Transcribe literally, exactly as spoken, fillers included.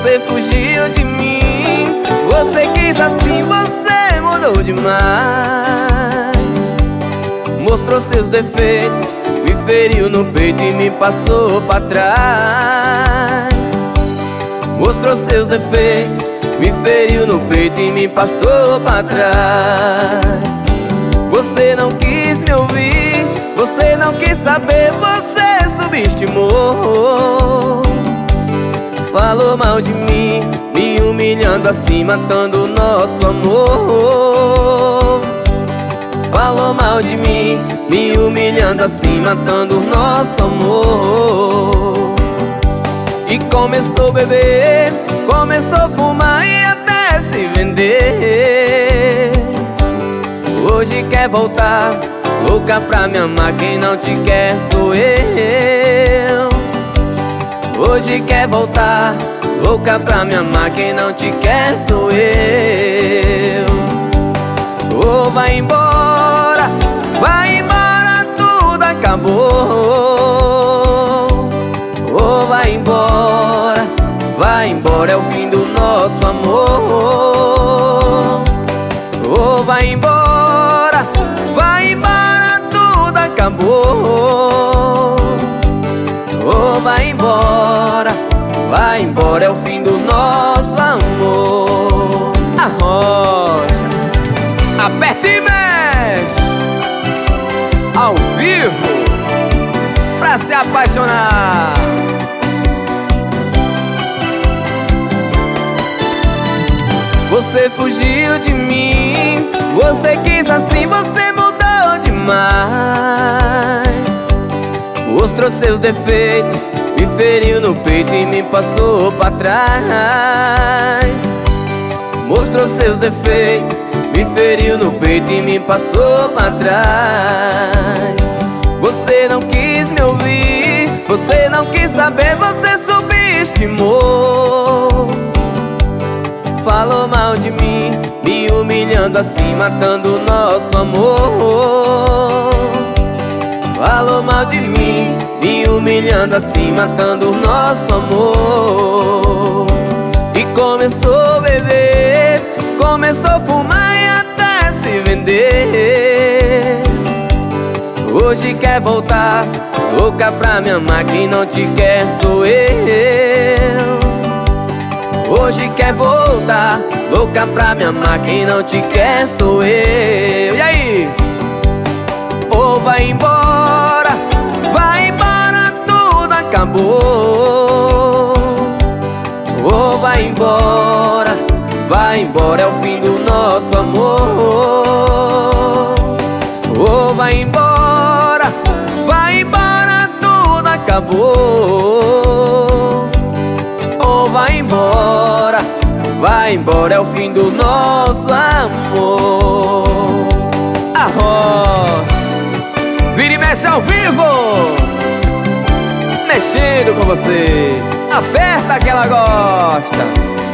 Você fugiu de mim, você quis assim, você mudou demais. Mostrou seus defeitos, me feriu no peito e me passou pra trás. Mostrou seus defeitos, me feriu no peito e me passou pra trás. Você não quis me ouvir, você não quis saber, você subestimou. Falou mal de mim, me humilhando assim, matando o nosso amor. Falou mal de mim, me humilhando assim, matando o nosso amor. E começou a beber, começou a fumar e até se vender. Hoje quer voltar, louca pra me amar, quem não te quer sou eu. Hoje quer voltar, louca pra me amar, quem não te quer sou eu. Oh, vai embora, vai embora, tudo acabou. Oh, vai embora, vai embora, é o fim do nosso amor. Oh, vai embora, vai embora, tudo acabou. Oh, vai embora, vai embora, é o fim do nosso amor. A rocha, aperta e mexe, ao vivo, pra se apaixonar. Você fugiu de mim, você quis assim, você mudou demais. Mostrou seus defeitos, me feriu no peito e me passou pra trás. Mostrou seus defeitos, me feriu no peito e me passou pra trás. Você não quis me ouvir, você não quis saber, você subestimou. Falou mal de mim, me humilhando assim, matando o nosso amor. Falou mal de mim, me humilhando assim, matando o nosso amor. E começou a beber, começou a fumar e até se vender. Hoje quer voltar, louca pra me amar, quem não te quer sou eu. Hoje quer voltar, louca pra me amar, quem não te quer sou eu. E aí? Ou vai embora, vai embora, tudo acabou. Ou vai embora, vai embora, é o fim do nosso amor. Ou vai embora, vai embora, tudo acabou. Ou vai embora, vai embora, é o fim do nosso amor. Arroz, vira e mexe ao vivo, mexendo com você, aperta que ela gosta.